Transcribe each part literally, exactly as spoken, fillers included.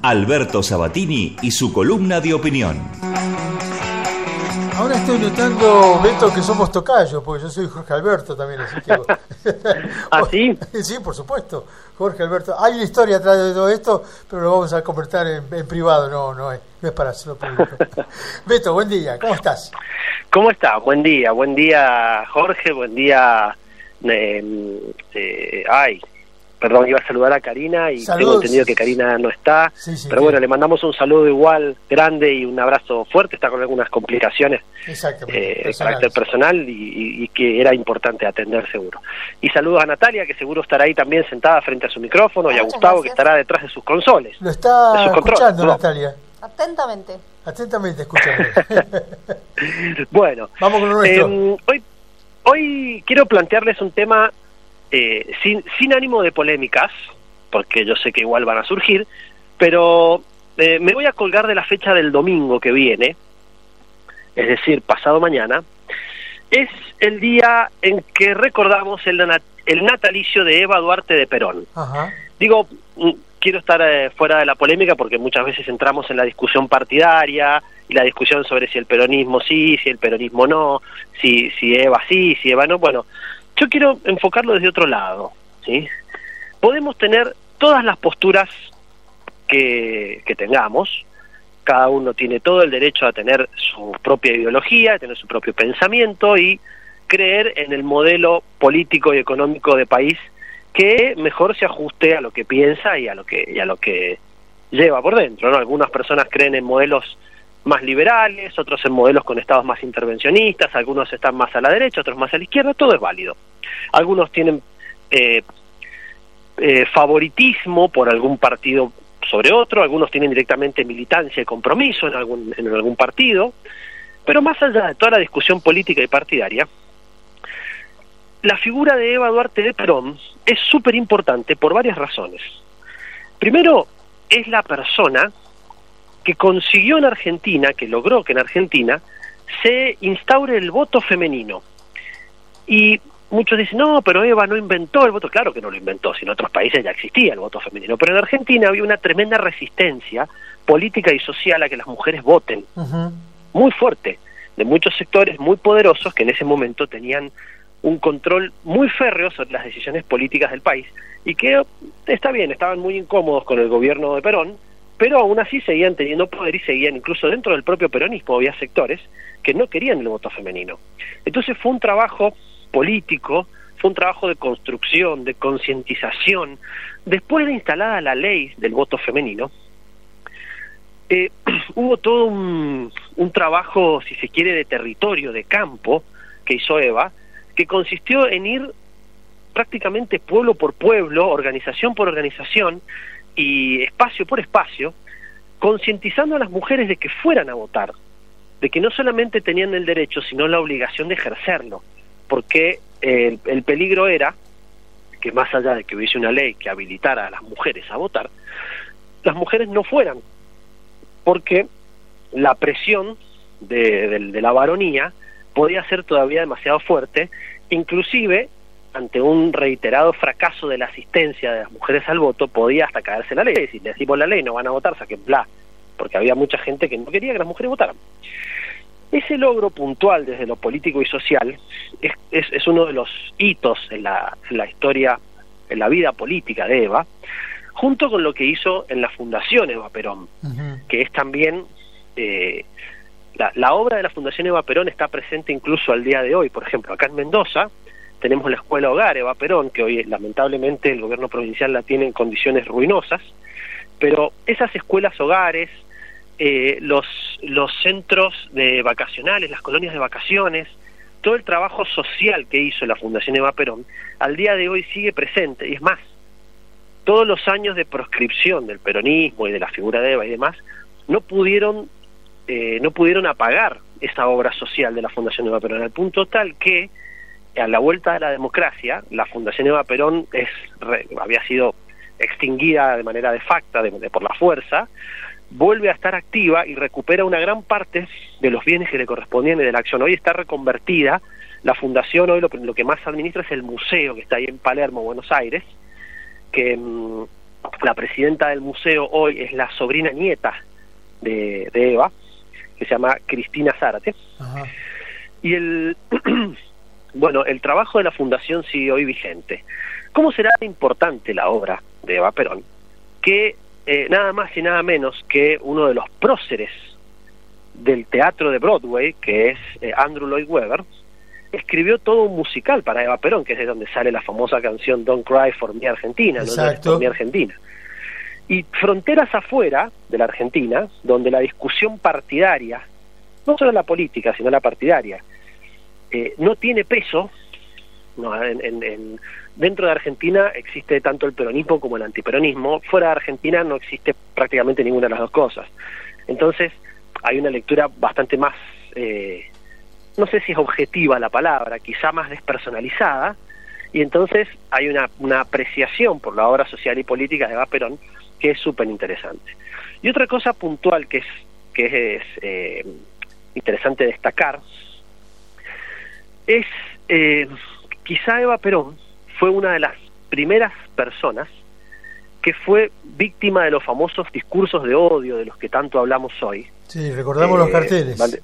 Alberto Sabatini y su columna de opinión. Ahora estoy notando, Beto, que somos tocayos, porque yo soy Jorge Alberto también, así que... ¿Ah, sí? Sí, por supuesto, Jorge Alberto. Hay una historia atrás de todo esto, pero lo vamos a conversar en, en privado, no, no es, no es para hacerlo público. Beto, buen día, ¿cómo estás? ¿Cómo estás? Buen día, buen día, Jorge, buen día... Eh, eh, ay... Perdón, iba a saludar a Karina y Saludos. Tengo entendido que Karina no está, sí, sí, pero bueno, sí. Le mandamos un saludo igual grande y un abrazo fuerte, está con algunas complicaciones eh, de carácter personal y, y, y que era importante atender seguro. Y saludos a Natalia, que seguro estará ahí también sentada frente a su micrófono, y a Gustavo, gracias. Que estará detrás de sus consoles. Lo está escuchando, ¿no? Natalia. Atentamente. Atentamente escuchando. Bueno, vamos con lo nuestro. Eh, hoy, hoy quiero plantearles un tema... Eh, sin, sin ánimo de polémicas, porque yo sé que igual van a surgir, pero eh, me voy a colgar de la fecha del domingo que viene, es decir, pasado mañana. Es el día en que recordamos el, el natalicio de Eva Duarte de Perón. Ajá. Digo, quiero estar eh, fuera de la polémica porque muchas veces entramos en la discusión partidaria y la discusión sobre si el peronismo sí, si el peronismo no, si, si Eva sí, si Eva no, bueno... Yo quiero enfocarlo desde otro lado, ¿sí? Podemos tener todas las posturas que, que tengamos, cada uno tiene todo el derecho a tener su propia ideología, a tener su propio pensamiento y creer en el modelo político y económico de país que mejor se ajuste a lo que piensa y a lo que, y a lo que lleva por dentro, ¿no? Algunas personas creen en modelos más liberales, otros en modelos con estados más intervencionistas, algunos están más a la derecha, otros más a la izquierda, todo es válido. Algunos tienen eh, eh, favoritismo por algún partido sobre otro, algunos tienen directamente militancia y compromiso en algún, en algún partido, pero más allá de toda la discusión política y partidaria, la figura de Eva Duarte de Perón es súper importante por varias razones. Primero, es la persona que consiguió en Argentina, que logró que en Argentina se instaure el voto femenino. Y muchos dicen, no, pero Eva no inventó el voto. Claro que no lo inventó, si en otros países ya existía el voto femenino. Pero en Argentina había una tremenda resistencia política y social a que las mujeres voten. Uh-huh. Muy fuerte, de muchos sectores muy poderosos que en ese momento tenían un control muy férreo sobre las decisiones políticas del país y que, está bien, estaban muy incómodos con el gobierno de Perón, pero aún así seguían teniendo poder y seguían, incluso dentro del propio peronismo había sectores que no querían el voto femenino. Entonces fue un trabajo político, fue un trabajo de construcción, de concientización. Después de instalada la ley del voto femenino, eh, hubo todo un, un trabajo, si se quiere, de territorio, de campo, que hizo Eva, que consistió en ir prácticamente pueblo por pueblo, organización por organización, y espacio por espacio, concientizando a las mujeres de que fueran a votar, de que no solamente tenían el derecho, sino la obligación de ejercerlo, porque el, el peligro era que más allá de que hubiese una ley que habilitara a las mujeres a votar, las mujeres no fueran, porque la presión de, de, de la varonía podía ser todavía demasiado fuerte, inclusive ante un reiterado fracaso de la asistencia de las mujeres al voto, podía hasta caerse la ley. Si le decimos la ley, no van a votar, saquenla, porque había mucha gente que no quería que las mujeres votaran. Ese logro puntual desde lo político y social es, es, es uno de los hitos en la, en la historia, en la vida política de Eva, junto con lo que hizo en la Fundación Eva Perón, uh-huh. que es también... Eh, la, la obra de la Fundación Eva Perón está presente incluso al día de hoy. Por ejemplo, acá en Mendoza tenemos la Escuela Hogar Eva Perón, que hoy lamentablemente el gobierno provincial la tiene en condiciones ruinosas, pero esas escuelas hogares, eh, los, los centros de vacacionales, las colonias de vacaciones, todo el trabajo social que hizo la Fundación Eva Perón, al día de hoy sigue presente, y es más, todos los años de proscripción del peronismo y de la figura de Eva y demás, no pudieron, eh, no pudieron apagar esa obra social de la Fundación Eva Perón, al punto tal que a la vuelta de la democracia, la Fundación Eva Perón es, re, había sido extinguida de manera de facto, de, de, por la fuerza, vuelve a estar activa y recupera una gran parte de los bienes que le correspondían de la acción. Hoy está reconvertida, la Fundación hoy lo, lo que más administra es el museo que está ahí en Palermo, Buenos Aires, que mmm, La presidenta del museo hoy es la sobrina nieta de, de Eva, que se llama Cristina Zárate. Ajá. Y el bueno, el trabajo de la fundación sigue hoy vigente. ¿Cómo será importante la obra de Eva Perón? Que eh, nada más y nada menos que uno de los próceres del teatro de Broadway, que es eh, Andrew Lloyd Webber, escribió todo un musical para Eva Perón, que es de donde sale la famosa canción Don't Cry for Me Argentina, Exacto. ¿no? Por mi Argentina. Y fronteras afuera de la Argentina, donde la discusión partidaria, no solo la política, sino la partidaria, eh, no tiene peso, no, en, en, en, dentro de Argentina existe tanto el peronismo como el antiperonismo, fuera de Argentina no existe prácticamente ninguna de las dos cosas. Entonces hay una lectura bastante más, eh, no sé si es objetiva la palabra, quizá más despersonalizada, y entonces hay una, una apreciación por la obra social y política de Eva Perón que es súper interesante. Y otra cosa puntual que es, que es eh, interesante destacar es eh, quizá Eva Perón fue una de las primeras personas que fue víctima de los famosos discursos de odio de los que tanto hablamos hoy. Sí, recordamos eh, los carteles. Vale,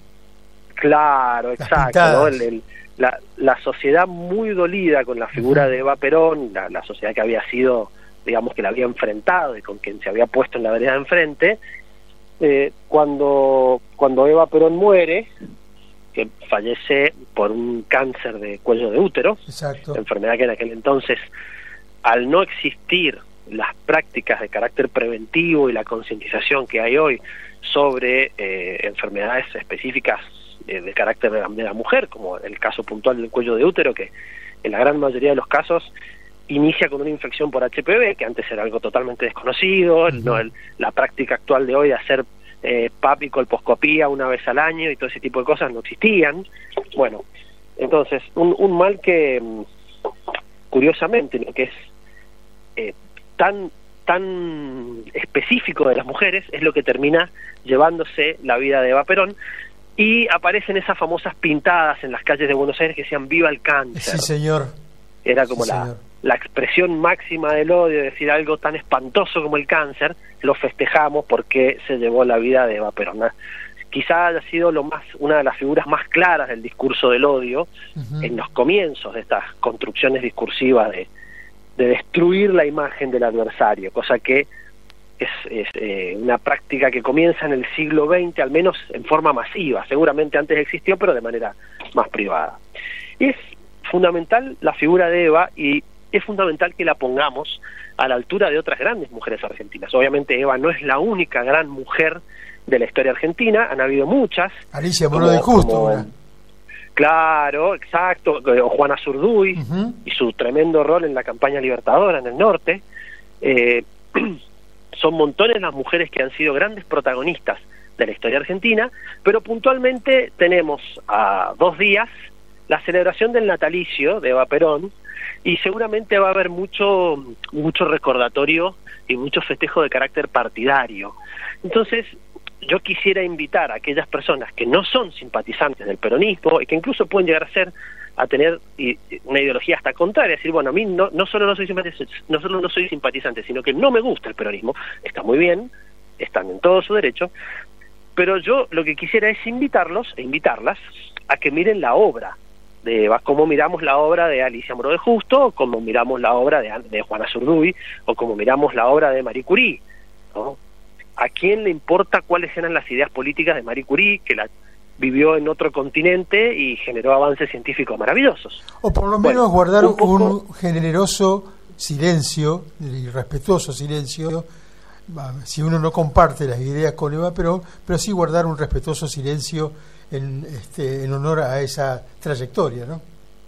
claro, exacto, ¿no? el, el, la, la sociedad muy dolida con la figura uh-huh. de Eva Perón, la, la sociedad que había sido, digamos, que la había enfrentado y con quien se había puesto en la vereda de enfrente, eh, cuando, cuando Eva Perón muere, que fallece por un cáncer de cuello de útero, exacto. enfermedad que en aquel entonces, al no existir las prácticas de carácter preventivo y la concientización que hay hoy sobre eh, enfermedades específicas eh, de carácter de la, de la mujer, como el caso puntual del cuello de útero, que en la gran mayoría de los casos inicia con una infección por H P V, que antes era algo totalmente desconocido, uh-huh. no, el, la práctica actual de hoy de hacer eh, P A P y colposcopía una vez al año y todo ese tipo de cosas no existían. Bueno, entonces, un, un mal que, curiosamente, lo que es eh, tan tan específico de las mujeres es lo que termina llevándose la vida de Eva Perón, y aparecen esas famosas pintadas en las calles de Buenos Aires que decían viva el cáncer. Sí, señor. Era como sí, la, señor. la expresión máxima del odio, decir algo tan espantoso como el cáncer, lo festejamos porque se llevó la vida de Eva Perón. Quizá haya sido lo más una de las figuras más claras del discurso del odio uh-huh. en los comienzos de estas construcciones discursivas de de destruir la imagen del adversario, cosa que es, es eh, una práctica que comienza en el siglo veinte, al menos en forma masiva. Seguramente antes existió, pero de manera más privada. Es fundamental la figura de Eva, y es fundamental que la pongamos a la altura de otras grandes mujeres argentinas. Obviamente Eva no es la única gran mujer de la historia argentina, han habido muchas. Alicia Moro de Justo. Como, Claro, exacto, o Juana Zurduy uh-huh. y su tremendo rol en la campaña libertadora en el norte. Eh, son montones las mujeres que han sido grandes protagonistas de la historia argentina, pero puntualmente tenemos a dos días la celebración del natalicio de Eva Perón, y seguramente va a haber mucho, mucho recordatorio y mucho festejo de carácter partidario. Entonces, yo quisiera invitar a aquellas personas que no son simpatizantes del peronismo y que incluso pueden llegar a ser a tener una ideología hasta contraria, decir, bueno, a mí no, no solo no soy simpatizante, no solo no soy simpatizante, sino que no me gusta el peronismo. Está muy bien, están en todo su derecho, pero yo lo que quisiera es invitarlos e invitarlas a que miren la obra de Eva, como miramos la obra de Alicia Moro de Justo, o como miramos la obra de, de Juana Zurduy, o como miramos la obra de Marie Curie, ¿no? ¿A quién le importa cuáles eran las ideas políticas de Marie Curie, que la vivió en otro continente y generó avances científicos maravillosos? O por lo menos bueno, guardar un, poco... un generoso silencio, y respetuoso silencio, si uno no comparte las ideas con Eva Perón, pero sí guardar un respetuoso silencio en, este, en honor a esa trayectoria, ¿no?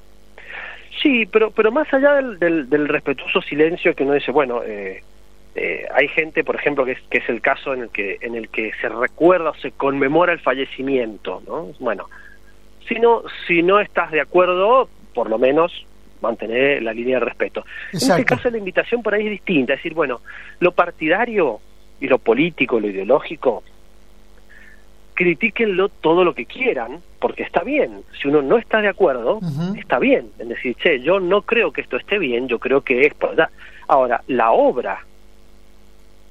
Sí, pero pero más allá del, del, del respetuoso silencio, que uno dice, bueno... Eh, Eh, hay gente, por ejemplo, que es, que es el caso en el que en el que se recuerda o se conmemora el fallecimiento, ¿no? Bueno, si no si no estás de acuerdo, por lo menos mantener la línea de respeto. Exacto. En este caso la invitación por ahí es distinta, es decir, bueno, lo partidario y lo político, lo ideológico, critíquenlo todo lo que quieran, porque está bien. Si uno no está de acuerdo, uh-huh. está bien. Es decir, che, yo no creo que esto esté bien, yo creo que es por allá. Ahora, la obra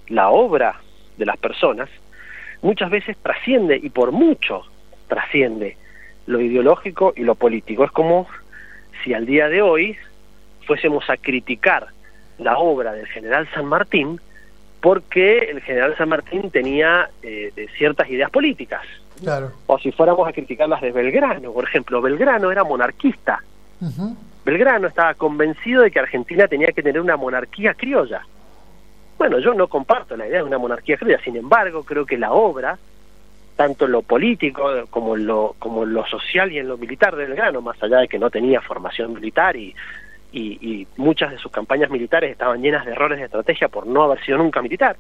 la obra de las personas muchas veces trasciende, y por mucho trasciende, lo ideológico y lo político. Es como si al día de hoy fuésemos a criticar la obra del general San Martín porque el general San Martín tenía eh, ciertas ideas políticas. Claro. O si fuéramos a criticar las de Belgrano, por ejemplo. Belgrano era monarquista. Uh-huh. Belgrano estaba convencido de que Argentina tenía que tener una monarquía criolla. Bueno, yo no comparto la idea de una monarquía criolla, sin embargo, creo que la obra, tanto en lo político como en lo, como en lo social y en lo militar de Belgrano, más allá de que no tenía formación militar y, y, y muchas de sus campañas militares estaban llenas de errores de estrategia por no haber sido nunca militar,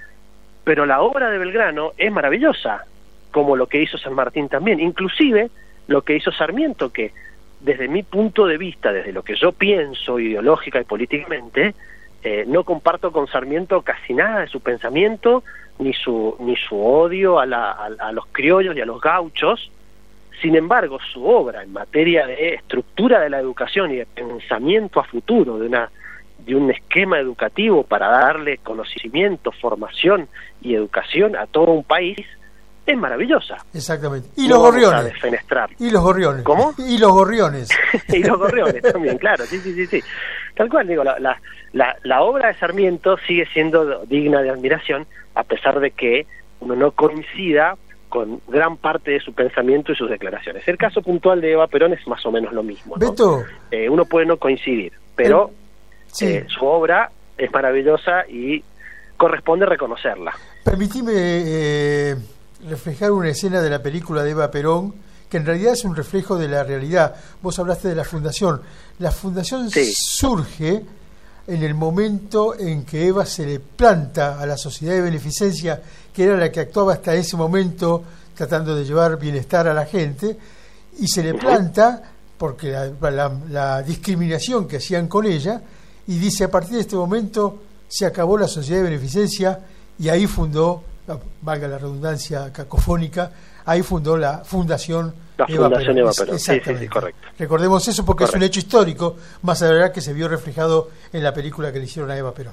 pero la obra de Belgrano es maravillosa, como lo que hizo San Martín también, inclusive lo que hizo Sarmiento, que desde mi punto de vista, desde lo que yo pienso ideológica y políticamente, eh, no comparto con Sarmiento casi nada de su pensamiento, ni su ni su odio a, la, a, a los criollos y a los gauchos. Sin embargo, su obra en materia de estructura de la educación y de pensamiento a futuro, de una de un esquema educativo para darle conocimiento, formación y educación a todo un país, es maravillosa. Exactamente. Y no los gorriones. Defenestrar. Y los gorriones. ¿Cómo? Y los gorriones. Y los gorriones también, claro, sí, sí, sí, sí. Tal cual, digo, la, la, la, la obra de Sarmiento sigue siendo digna de admiración, a pesar de que uno no coincida con gran parte de su pensamiento y sus declaraciones. El caso puntual de Eva Perón es más o menos lo mismo, ¿no? Beto. Eh, uno puede no coincidir, pero el, sí. eh, su obra es maravillosa y corresponde reconocerla. Permitime eh, reflejar una escena de la película de Eva Perón, que en realidad es un reflejo de la realidad. Vos hablaste de la fundación. La fundación sí. surge en el momento en que Eva se le planta a la sociedad de beneficencia, que era la que actuaba hasta ese momento tratando de llevar bienestar a la gente, y se le planta porque la, la, la discriminación que hacían con ella, y dice: a partir de este momento se acabó la sociedad de beneficencia, y ahí fundó, valga la redundancia cacofónica, ahí fundó la Fundación La Eva Fundación Perón. Eva Perón. Exactamente. Sí, sí, sí, correcto. Recordemos eso porque correcto. Es un hecho histórico, más allá que se vio reflejado en la película que le hicieron a Eva Perón.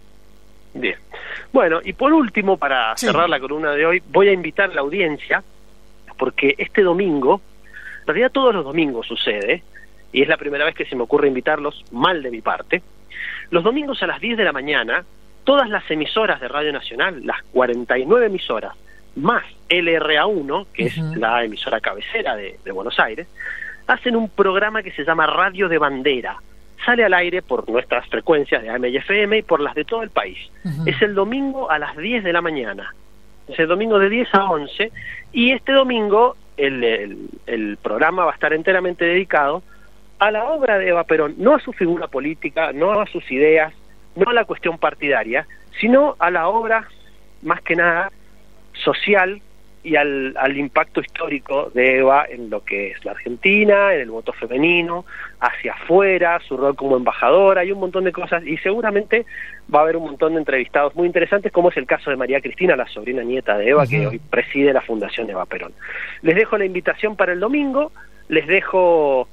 Bien. Bueno, y por último, para sí. cerrar la columna de hoy, voy a invitar a la audiencia, porque este domingo, en realidad todos los domingos sucede, y es la primera vez que se me ocurre invitarlos, mal de mi parte. Los domingos a las diez de la mañana, todas las emisoras de Radio Nacional, las cuarenta y nueve emisoras, más L R A uno, que uh-huh. es la emisora cabecera de, de Buenos Aires, hacen un programa que se llama Radio de Bandera. Sale al aire por nuestras frecuencias de A M y F M y por las de todo el país. Uh-huh. Es el domingo a las diez de la mañana. Es el domingo de diez a once, y este domingo el, el, el programa va a estar enteramente dedicado a la obra de Eva Perón, no a su figura política, no a sus ideas, no a la cuestión partidaria, sino a la obra, más que nada, social y al, al impacto histórico de Eva en lo que es la Argentina, en el voto femenino, hacia afuera, su rol como embajadora, hay un montón de cosas, y seguramente va a haber un montón de entrevistados muy interesantes, como es el caso de María Cristina, la sobrina nieta de Eva, uh-huh. que hoy preside la Fundación Eva Perón. Les dejo la invitación para el domingo, les dejo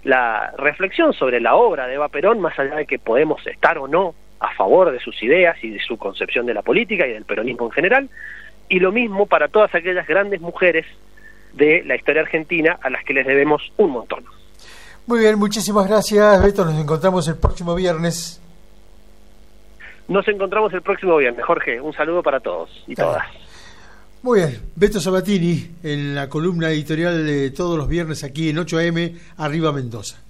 la reflexión sobre la obra de Eva Perón, más allá de que podemos estar o no a favor de sus ideas y de su concepción de la política y del peronismo en general, y lo mismo para todas aquellas grandes mujeres de la historia argentina a las que les debemos un montón. Muy bien, muchísimas gracias, Beto. Nos encontramos el próximo viernes. Nos encontramos el próximo viernes, Jorge. Un saludo para todos y claro. todas. Muy bien, Beto Sabatini en la columna editorial de todos los viernes aquí en ocho A M, Arriba Mendoza.